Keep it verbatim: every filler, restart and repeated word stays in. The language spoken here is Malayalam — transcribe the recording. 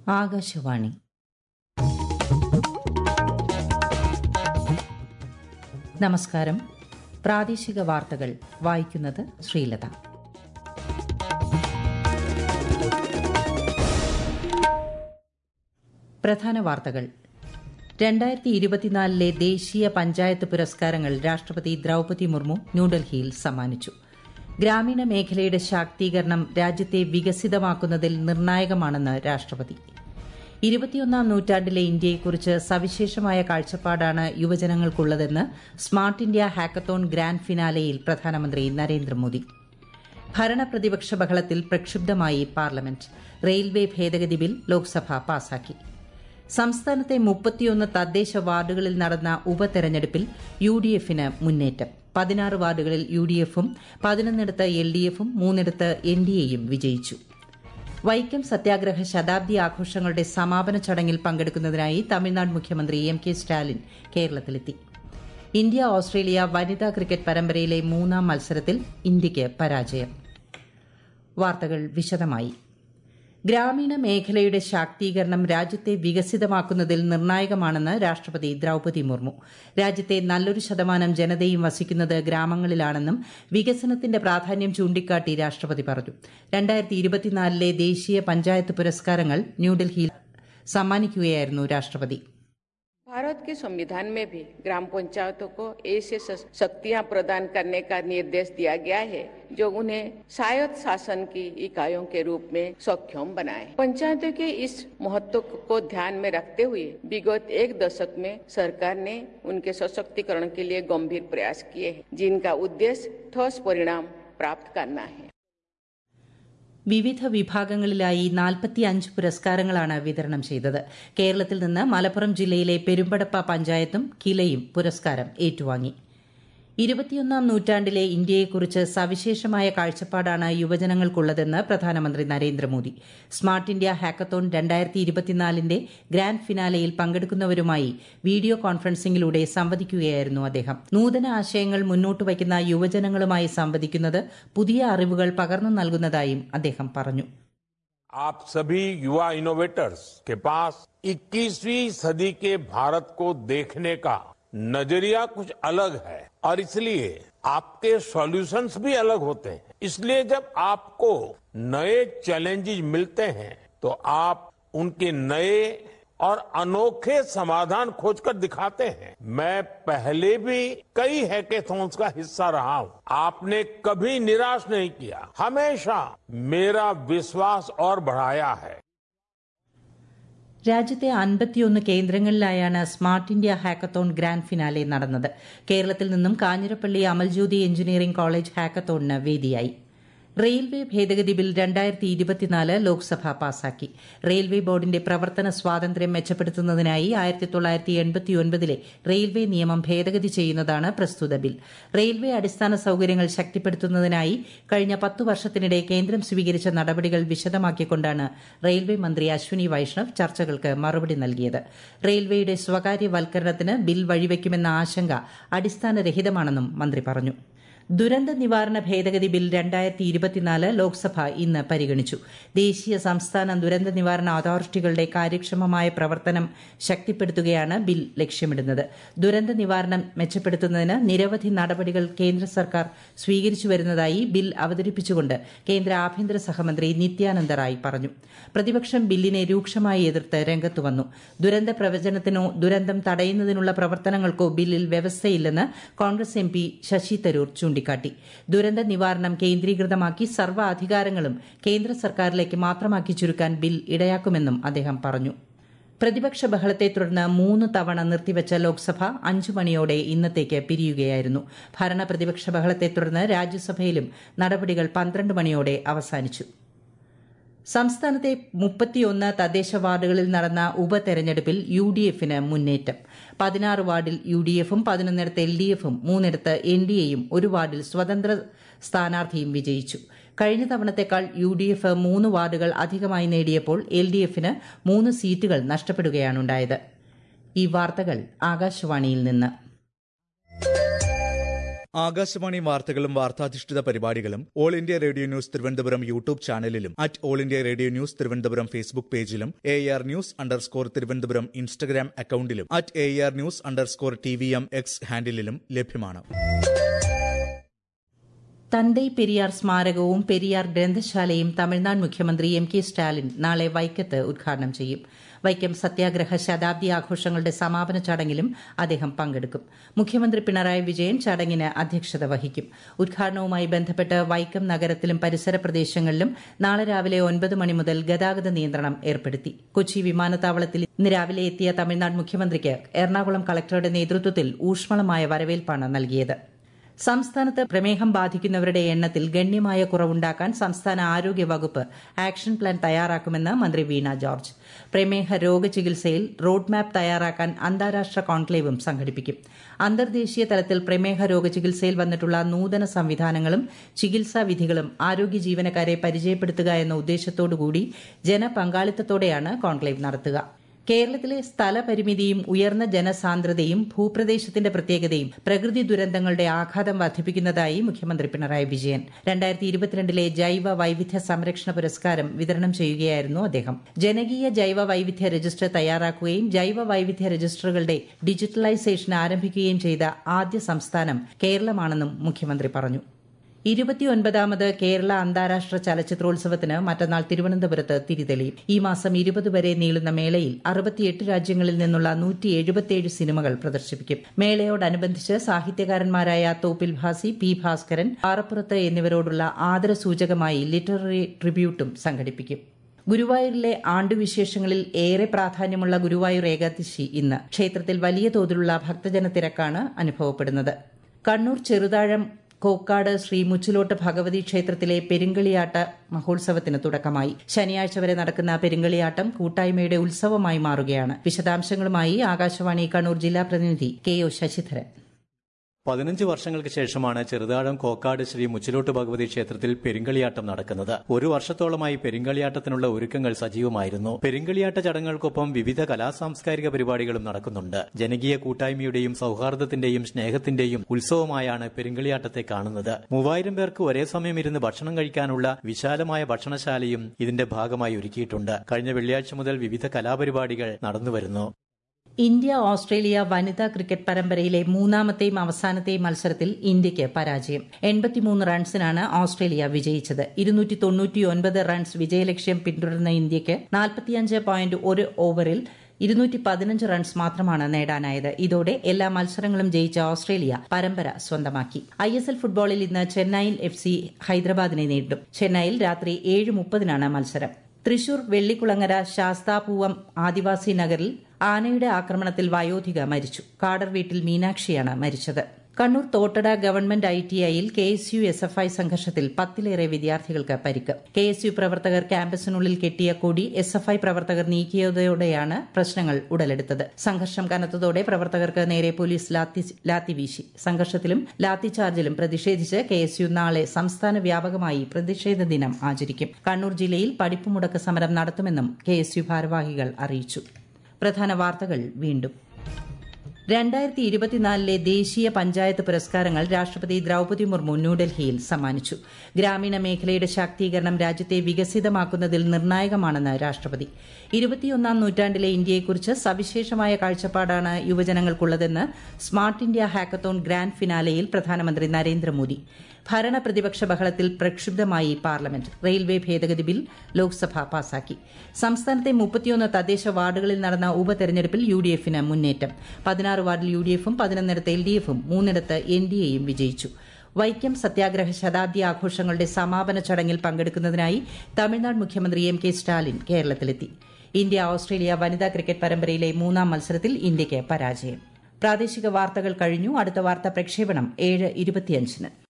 ആകാശവാണി. നമസ്കാരം. പ്രാദേശിക വാർത്തകൾ വായിക്കുന്നത് ശ്രീലത. പ്രധാന വാർത്തകൾ. രണ്ടായിരത്തി ഇരുപത്തിനാലിലെ ദേശീയ പഞ്ചായത്ത് പുരസ്കാരങ്ങൾ രാഷ്ട്രപതി ദ്രൌപതി മുർമു ന്യൂഡൽഹിയിൽ സമ്മാനിച്ചു. ഗ്രാമീണ മേഖലയുടെ ശാക്തീകരണം രാജ്യത്തെ വികസിതമാക്കുന്നതിൽ നിർണായകമാണെന്ന് രാഷ്ട്രപതി. ഇരുപത്തിയൊന്നാം നൂറ്റാണ്ടിലെ ഇന്ത്യയെക്കുറിച്ച് സവിശേഷമായ കാഴ്ചപ്പാടാണ് യുവജനങ്ങൾക്കുള്ളതെന്ന് സ്മാർട്ട് ഇന്ത്യ ഹാക്കത്തോൺ ഗ്രാൻഡ് ഫിനാലെയിൽ പ്രധാനമന്ത്രി നരേന്ദ്രമോദി. ഭരണപ്രതിപക്ഷ ബഹളത്തിൽ പ്രക്ഷുബ്ധമായി പാർലമെന്റ്. റെയിൽവേ ഭേദഗതി ബിൽ ലോക്സഭ പാസാക്കി. സംസ്ഥാനത്തെ മുപ്പത്തിയൊന്ന് തദ്ദേശ വാർഡുകളിൽ നടന്ന ഉപതെരഞ്ഞെടുപ്പിൽ യു ഡി എഫിന് മുന്നേറ്റം. പതിനാറ് വാർഡുകളിൽ യു ഡി എഫും പതിനൊന്നിടത്ത് എൽ ഡി എഫും മൂന്നിടത്ത് എൻ ഡി എയും വിജയിച്ചു. വൈക്കം സത്യാഗ്രഹ ശതാബ്ദി ആഘോഷങ്ങളുടെ സമാപന ചടങ്ങിൽ പങ്കെടുക്കുന്നതിനായി തമിഴ്നാട് മുഖ്യമന്ത്രി എം കെ സ്റ്റാലിൻ കേരളത്തിലെത്തി. ഇന്ത്യ ഓസ്ട്രേലിയ വനിതാ ക്രിക്കറ്റ് പരമ്പരയിലെ മൂന്നാം മത്സരത്തിൽ ഇന്ത്യയ്ക്ക് പരാജയം. വാർത്തകൾ വിശദമായി. ഗ്രാമീണ മേഖലയുടെ ശാക്തീകരണം രാജ്യത്തെ വികസിതമാക്കുന്നതിൽ നിർണായകമാണെന്ന് രാഷ്ട്രപതി ദ്രൌപതി മുർമു. രാജ്യത്തെ നല്ലൊരു ശതമാനം ജനതയും വസിക്കുന്നത് ഗ്രാമങ്ങളിലാണെന്നും വികസനത്തിന്റെ പ്രാധാന്യം ചൂണ്ടിക്കാട്ടി രാഷ്ട്രപതി പറഞ്ഞു. രണ്ടായിരത്തി ഇരുപത്തിനാലിലെ ദേശീയ പഞ്ചായത്ത് പുരസ്കാരങ്ങൾ ന്യൂഡൽഹിയിൽ സമ്മാനിക്കുകയായിരുന്നു രാഷ്ട്രപതി. भारत के संविधान में भी ग्राम पंचायतों को ऐसे शक्तियां प्रदान करने का निर्देश दिया गया है जो उन्हें स्वायत्त शासन की इकाइयों के रूप में सक्षम बनाए. पंचायतों के इस महत्व को ध्यान में रखते हुए विगत एक दशक में सरकार ने उनके सशक्तिकरण के लिए गंभीर प्रयास किए हैं, जिनका उद्देश्य ठोस परिणाम प्राप्त करना है. വിവിധ വിഭാഗങ്ങളിലായി നാൽപ്പത്തിയഞ്ച് പുരസ്കാരങ്ങളാണ് വിതരണം ചെയ്തത്. കേരളത്തിൽ നിന്ന് മലപ്പുറം ജില്ലയിലെ പെരുമ്പടപ്പ പഞ്ചായത്തും കിലയും പുരസ്കാരം ഏറ്റുവാങ്ങി. ഇരുപത്തിയൊന്നാം നൂറ്റാണ്ടിലെ ഇന്ത്യയെക്കുറിച്ച് സവിശേഷമായ കാഴ്ചപ്പാടാണ് യുവജനങ്ങൾക്കുള്ളതെന്ന് പ്രധാനമന്ത്രി നരേന്ദ്രമോദി. സ്മാർട്ട് ഇന്ത്യ ഹാക്കത്തോൺ രണ്ടായിരത്തി ഇരുപത്തിനാലിന്റെ ഗ്രാൻഡ് ഫിനാലെയിൽ പങ്കെടുക്കുന്നവരുമായി വീഡിയോ കോൺഫറൻസിംഗിലൂടെ സംവദിക്കുകയായിരുന്നു അദ്ദേഹം. നൂതന ആശയങ്ങൾ മുന്നോട്ട് വയ്ക്കുന്ന യുവജനങ്ങളുമായി സംവദിക്കുന്നത് പുതിയ അറിവുകൾ പകർന്നു നൽകുന്നതായും അദ്ദേഹം പറഞ്ഞു. आप सभी युवा इनोवेटर्स के पास इक्कीसवीं सदी के भारत को देखने का नजरिया कुछ अलग है और इसलिए आपके सॉल्यूशंस भी अलग होते हैं. इसलिए जब आपको नए चैलेंजेस मिलते हैं तो आप उनके नए और अनोखे समाधान खोजकर दिखाते हैं. मैं पहले भी कई हैकेथॉन्स का हिस्सा रहा हूं. आपने कभी निराश नहीं किया, हमेशा मेरा विश्वास और बढ़ाया है. രാജ്യത്തെ അൻപത്തിയൊന്ന് കേന്ദ്രങ്ങളിലായാണ് smart India hackathon grand finale നടന്നത്. കേരളത്തിൽ നിന്നും കാഞ്ഞിരപ്പള്ളി അമൽജ്യോതി എഞ്ചിനീയറിംഗ് കോളേജ് ഹാക്കത്തോണിന് വേദിയായി. റെയിൽവേ ഭേദഗതി ബിൽ രണ്ടായിരത്തി ഇരുപത്തിനാല് ലോക്സഭ പാസാക്കി. റെയിൽവേ ബോർഡിന്റെ പ്രവർത്തന സ്വാതന്ത്ര്യം മെച്ചപ്പെടുത്തുന്നതിനായി ആയിരത്തി തൊള്ളായിരത്തി എൺപത്തിയൊൻപതിലെ റെയിൽവേ നിയമം ഭേദഗതി ചെയ്യുന്നതാണ് പ്രസ്തുത ബിൽ. റെയിൽവേ അടിസ്ഥാന സൌകര്യങ്ങൾ ശക്തിപ്പെടുത്തുന്നതിനായി കഴിഞ്ഞ പത്തു വർഷത്തിനിടെ കേന്ദ്രം സ്വീകരിച്ച നടപടികൾ വിശദമാക്കിക്കൊണ്ടാണ് റെയിൽവേ മന്ത്രി അശ്വിനി വൈഷ്ണവ് ചർച്ചകൾക്ക് മറുപടി നൽകിയത്. റെയിൽവേയുടെ സ്വകാര്യവൽക്കരണത്തിന് ബിൽ വഴിവെക്കുമെന്ന ആശങ്ക അടിസ്ഥാനരഹിതമാണെന്നും മന്ത്രി പറഞ്ഞു. ദുരന്ത നിവാരണ ഭേദഗതി ബിൽ രണ്ടായിരത്തി ഇരുപത്തിനാല് ലോക്സഭ ഇന്ന് പരിഗണിച്ചു. ദേശീയ സംസ്ഥാന ദുരന്ത നിവാരണ അതോറിറ്റികളുടെ കാര്യക്ഷമമായ പ്രവർത്തനം ശക്തിപ്പെടുത്തുകയാണ് ബിൽ ലക്ഷ്യമിടുന്നത്. ദുരന്ത നിവാരണം മെച്ചപ്പെടുത്തുന്നതിന് നിരവധി നടപടികൾ കേന്ദ്ര സർക്കാർ സ്വീകരിച്ചു വരുന്നതായി ബിൽ അവതരിപ്പിച്ചുകൊണ്ട് കേന്ദ്ര ആഭ്യന്തര സഹമന്ത്രി നിത്യാനന്ദ റായ് പറഞ്ഞു. പ്രതിപക്ഷം ബില്ലിനെ രൂക്ഷമായി എതിർത്ത് രംഗത്തു വന്നു. ദുരന്ത പ്രവചനത്തിനോ ദുരന്തം തടയുന്നതിനുള്ള പ്രവർത്തനങ്ങൾക്കോ ബില്ലിൽ വ്യവസ്ഥയില്ലെന്ന് കോൺഗ്രസ് എം പി ശശി തരൂർ ചൂണ്ടിക്കാട്ടി. ദുരന്ത നിവാരണം കേന്ദ്രീകൃതമാക്കി സർവ്വ അധികാരങ്ങളും കേന്ദ്ര സർക്കാരിലേക്ക് മാത്രമാക്കി ചുരുക്കാൻ ബിൽ ഇടയാക്കുമെന്നും അദ്ദേഹം പറഞ്ഞു. പ്രതിപക്ഷ ബഹളത്തെ തുടർന്ന് മൂന്ന് തവണ നിർത്തിവച്ച ലോക്സഭ അഞ്ചു മണിയോടെ ഇന്നത്തേക്ക് പിരിയുകയായിരുന്നു. ഭരണ പ്രതിപക്ഷ ബഹളത്തെ തുടർന്ന് രാജ്യസഭയിലും നടപടികൾ പന്ത്രണ്ട് മണിയോടെ അവസാനിച്ചു. സംസ്ഥാനത്തെ മുപ്പത്തിയൊന്ന് തദ്ദേശ വാർഡുകളിൽ നടന്ന ഉപതെരഞ്ഞെടുപ്പിൽ യു ഡി എഫിന് മുന്നേറ്റം. പതിനാറ് വാർഡിൽ യു ഡി എഫും പതിനൊന്നിടത്ത് എൽ ഡി എഫും മൂന്നിടത്ത് എൻ ഡി എയും ഒരു വാർഡിൽ സ്വതന്ത്ര സ്ഥാനാർത്ഥിയും വിജയിച്ചു. കഴിഞ്ഞ തവണത്തേക്കാൾ യു ഡി എഫ് മൂന്ന് വാർഡുകൾ അധികമായി നേടിയപ്പോൾ എൽ ഡി എഫിന് മൂന്ന് സീറ്റുകൾ നഷ്ടപ്പെടുകയാണുണ്ടായത്. ഈ വാർത്തകൾ ആകാശവാണിയിൽ നിന്ന്. ആകാശവാണി വാർത്തകളും വാർത്താധിഷ്ഠിത പരിപാടികളും all India radio news Thiruvananthapuram YouTube ചാനലിലും at all India radio news Thiruvananthapuram Facebook പേജിലും A R news underscore Thiruvananthapuram Instagram അക്കൌണ്ടിലും at A R news underscore T V M X ഹാൻഡിലും ലഭ്യമാണ്. തന്തൈ പെരിയാർ സ്മാരകവും പെരിയാർ ഗ്രന്ഥശാലയും തമിഴ്നാട് മുഖ്യമന്ത്രി എം കെ സ്റ്റാലിൻ നാളെ വൈക്കത്ത് ഉദ്ഘാടനം ചെയ്യും. വൈക്കം സത്യാഗ്രഹ ശതാബ്ദി ആഘോഷങ്ങളുടെ സമാപന ചടങ്ങിലും അദ്ദേഹം പങ്കെടുക്കും. മുഖ്യമന്ത്രി പിണറായി വിജയൻ ചടങ്ങിന് അധ്യക്ഷത വഹിക്കും. ഉദ്ഘാടനവുമായി ബന്ധപ്പെട്ട് വൈക്കം നഗരത്തിലും പരിസര പ്രദേശങ്ങളിലും നാളെ രാവിലെ ഒൻപത് മണി മുതൽ ഗതാഗത നിയന്ത്രണം ഏർപ്പെടുത്തി. കൊച്ചി വിമാനത്താവളത്തിൽ ഇന്ന് രാവിലെ എത്തിയ തമിഴ്നാട് മുഖ്യമന്ത്രിക്ക് എറണാകുളം കളക്ടറുടെ നേതൃത്വത്തിൽ ഊഷ്മളമായ വരവേൽപ്പാണ് നൽകിയത്. സംസ്ഥാനത്ത് പ്രമേഹം ബാധിക്കുന്നവരുടെ എണ്ണത്തിൽ ഗണ്യമായ കുറവുണ്ടാക്കാൻ സംസ്ഥാന ആരോഗ്യ വകുപ്പ് ആക്ഷൻ പ്ലാൻ തയ്യാറാക്കുമെന്ന് മന്ത്രി വീണ ജോർജ്. പ്രമേഹ രോഗചികിത്സയിൽ റോഡ് മാപ്പ് തയ്യാറാക്കാൻ അന്താരാഷ്ട്ര കോൺക്ലേവും സംഘടിപ്പിക്കും. അന്തർദേശീയ തലത്തിൽ പ്രമേഹ രോഗചികിത്സയിൽ വന്നിട്ടുള്ള നൂതന സംവിധാനങ്ങളും ചികിത്സാ വിധികളും ആരോഗ്യ ജീവനക്കാരെ പരിചയപ്പെടുത്തുക എന്ന ഉദ്ദേശത്തോടുകൂടി ജനപങ്കാളിത്തത്തോടെയാണ് കോൺക്ലേവ് നടത്തുക. കേരളത്തിലെ സ്ഥലപരിമിതിയും ഉയർന്ന ജനസാന്ദ്രതയും ഭൂപ്രദേശത്തിന്റെ പ്രത്യേകതയും പ്രകൃതി ദുരന്തങ്ങളുടെ ആഘാതം വർദ്ധിപ്പിക്കുന്നതായി മുഖ്യമന്ത്രി പിണറായി വിജയൻ. രണ്ടായിരത്തി ഇരുപത്തിരണ്ടിലെ ജൈവ വൈവിധ്യ സംരക്ഷണ പുരസ്കാരം വിതരണം ചെയ്യുകയായിരുന്നു അദ്ദേഹം. ജനകീയ ജൈവ വൈവിധ്യ രജിസ്റ്റർ തയ്യാറാക്കുകയും ജൈവ വൈവിധ്യ രജിസ്റ്ററുകളുടെ ഡിജിറ്റലൈസേഷൻ ആരംഭിക്കുകയും ചെയ്ത ആദ്യ സംസ്ഥാനം കേരളമാണെന്നും മുഖ്യമന്ത്രി പറഞ്ഞു. ഇരുപത്തിയൊൻപതാമത് കേരള അന്താരാഷ്ട്ര ചലച്ചിത്രോത്സവത്തിന് മറ്റന്നാൾ തിരുവനന്തപുരത്ത് തിരിതെളിയും. ഈ മാസം ഇരുപത് വരെ നീളുന്ന മേളയിൽ അറുപത്തിയെട്ട് രാജ്യങ്ങളിൽ നിന്നുള്ള നൂറ്റി എഴുപത്തിയേഴ് സിനിമകൾ പ്രദർശിപ്പിക്കും. മേളയോടനുബന്ധിച്ച് സാഹിത്യകാരന്മാരായ തോപ്പിൽ ഭാസി, പി ഭാസ്കരൻ, പാറപ്പുറത്ത് എന്നിവരോടുള്ള ആദരസൂചകമായി ലിറ്റററി ട്രിബ്യൂട്ടും സംഘടിപ്പിക്കും. ഗുരുവായൂരിലെ ആണ്ടുവിശേഷങ്ങളിൽ ഏറെ പ്രാധാന്യമുള്ള ഗുരുവായൂർ ഏകാദശി ഇന്ന്. ക്ഷേത്രത്തിൽ വലിയ തോതിലുള്ള ഭക്തജന തിരക്കാണ് അനുഭവപ്പെടുന്നത്. കണ്ണൂർ ചെറുതാഴം കോക്കാട് ശ്രീ മുച്ചിലോട്ട് ഭഗവതി ക്ഷേത്രത്തിലെ പെരുങ്കളിയാട്ട മഹോത്സവത്തിന് തുടക്കമായി. ശനിയാഴ്ച വരെ നടക്കുന്ന പെരുങ്കളിയാട്ടം കൂട്ടായ്മയുടെ ഉത്സവമായി മാറുകയാണ്. വിശദാംശങ്ങളുമായി ആകാശവാണി കണ്ണൂർ ജില്ലാ പ്രതിനിധി കെ ഒ ശശിധരൻ. പതിനഞ്ച് വർഷങ്ങൾക്ക് ശേഷമാണ് ചെറുതാഴം കോക്കാട് ശ്രീ മുച്ചിലോട്ട് ഭഗവതി ക്ഷേത്രത്തിൽ പെരുങ്കളിയാട്ടം നടക്കുന്നത്. ഒരു വർഷത്തോളമായി പെരുങ്കളിയാട്ടത്തിനുള്ള ഒരുക്കങ്ങൾ സജീവമായിരുന്നു. പെരുങ്കളിയാട്ട ചടങ്ങുകൾക്കൊപ്പം വിവിധ കലാസാംസ്കാരിക പരിപാടികളും നടക്കുന്നുണ്ട്. ജനകീയ കൂട്ടായ്മയുടെയും സൌഹാർദ്ദത്തിന്റെയും സ്നേഹത്തിന്റെയും ഉത്സവമായാണ് പെരുങ്കളിയാട്ടത്തെ കാണുന്നത്. മൂവായിരം പേർക്ക് ഒരേ സമയം ഇരുന്ന് ഭക്ഷണം കഴിക്കാനുള്ള വിശാലമായ ഭക്ഷണശാലയും ഇതിന്റെ ഭാഗമായി ഒരുക്കിയിട്ടുണ്ട്. കഴിഞ്ഞ വെള്ളിയാഴ്ച മുതൽ വിവിധ കലാപരിപാടികൾ നടന്നുവരുന്നു. ഇന്ത്യ ഓസ്ട്രേലിയ വനിതാ ക്രിക്കറ്റ് പരമ്പരയിലെ മൂന്നാമത്തെയും അവസാനത്തെയും മത്സരത്തിൽ ഇന്ത്യയ്ക്ക് പരാജയം. എൺപത്തിമൂന്ന് റൺസിനാണ് ഓസ്ട്രേലിയ വിജയിച്ചത്. ഇരുന്നൂറ്റി തൊണ്ണൂറ്റിയൊൻപത് റൺസ് വിജയലക്ഷ്യം പിന്തുടർന്ന ഇന്ത്യയ്ക്ക് നാൽപ്പത്തിയഞ്ച് പോയിന്റ് ഒരു ഓവറിൽ ഇരുന്നൂറ്റി പതിനഞ്ച് റൺസ് മാത്രമാണ് നേടാനായത്. ഇതോടെ എല്ലാ മത്സരങ്ങളും ജയിച്ച ഓസ്ട്രേലിയ പരമ്പര സ്വന്തമാക്കി. ഐ എസ് എൽ ഫുട്ബോളിൽ ഇന്ന് ചെന്നൈയിൻ എഫ് സി ഹൈദരാബാദിനെ നേരിടും. ചെന്നൈയിൽ രാത്രി ഏഴ് മുപ്പതിനാണ് മത്സരം. തൃശൂർ വെള്ളിക്കുളങ്ങര ശാസ്താപൂവം ആദിവാസി നഗറിൽ ആനയുടെ ആക്രമണത്തിൽ വയോധിക മരിച്ചു. കാടർ വീട്ടിൽ മീനാക്ഷിയാണ് മരിച്ചത്. Kannur Thottada government I T ഐയിൽ K S U S F I സംഘർഷത്തിൽ പത്തിലേറെ വിദ്യാർത്ഥികൾക്ക് പരിക്ക്. കെ എസ് യു പ്രവർത്തകർ ക്യാമ്പസിനുള്ളിൽ കെട്ടിയ കൊടി എസ് എഫ് ഐ പ്രവർത്തകർ നീക്കിയതോടെയാണ് പ്രശ്നങ്ങൾ ഉടലെടുത്തത്. സംഘർഷം കനത്തതോടെ പ്രവർത്തകർക്ക് നേരെ പോലീസ് ലാത്തി വീശി. സംഘർഷത്തിലും ലാത്തിചാർജിലും പ്രതിഷേധിച്ച് കെ എസ് യു നാളെ സംസ്ഥാന വ്യാപകമായി പ്രതിഷേധ ദിനം ആചരിക്കും. കണ്ണൂർ ജില്ലയിൽ പഠിപ്പുമുടക്ക് സമരം നടത്തുമെന്നും കെ എസ് യു ഭാരവാഹികൾ അറിയിച്ചു. പ്രധാന വാർത്തകൾ വീണ്ടും. രണ്ടായിരത്തി ഇരുപത്തിനാലിലെ ദേശീയ പഞ്ചായത്ത് പുരസ്കാരങ്ങൾ രാഷ്ട്രപതി ദ്രൌപദി മുർമു ന്യൂഡൽഹിയിൽ സമ്മാനിച്ചു. ഗ്രാമീണ മേഖലയുടെ ശാക്തീകരണം രാജ്യത്തെ വികസിതമാക്കുന്നതിൽ നിർണായകമാണെന്ന് രാഷ്ട്രപതി. ഇരുപത്തിയൊന്നാം നൂറ്റാണ്ടിലെ ഇന്ത്യയെക്കുറിച്ച് സവിശേഷമായ കാഴ്ചപ്പാടാണ് യുവജനങ്ങൾക്കുള്ളതെന്ന് സ്മാർട്ട് ഇന്ത്യ ഹാക്കത്തോൺ ഗ്രാൻഡ് ഫിനാലെയിൽ പ്രധാനമന്ത്രി നരേന്ദ്രമോദി. ഭരണ പ്രതിപക്ഷ ബഹളത്തിൽ പ്രക്ഷുബ്ധമായി പാർലമെന്റ്. റെയിൽവേ ഭേദഗതി ബിൽ ലോക്സഭ പാസാക്കി. സംസ്ഥാനത്തെ മുപ്പത്തിയൊന്ന് തദ്ദേശ വാർഡുകളിൽ നടന്ന ഉപതെരഞ്ഞെടുപ്പിൽ യു ഡി എഫിന് മുന്നേറ്റം. പതിനാറ് വാർഡിൽ യു ഡി എഫും പതിനൊന്നിടത്ത് എൽ ഡി എഫും മൂന്നിടത്ത് എൻ ഡി എയും വിജയിച്ചു. വൈക്കം സത്യാഗ്രഹ ശതാബ്ദി ആഘോഷങ്ങളുടെ സമാപന ചടങ്ങിൽ പങ്കെടുക്കുന്നതിനായി തമിഴ്നാട് മുഖ്യമന്ത്രി എം കെ സ്റ്റാലിൻ കേരളത്തിലെത്തി. ഇന്ത്യ ഓസ്ട്രേലിയ വനിതാ ക്രിക്കറ്റ് പരമ്പരയിലെ മൂന്നാം മത്സരത്തിൽ ഇന്ത്യയ്ക്ക് പരാജയം. പ്രാദേശിക വാർത്തകൾ കഴിഞ്ഞു. അടുത്ത വാർത്താ പ്രക്ഷേപണം ഏഴ് ഇരുപത്തിയഞ്ചിന്.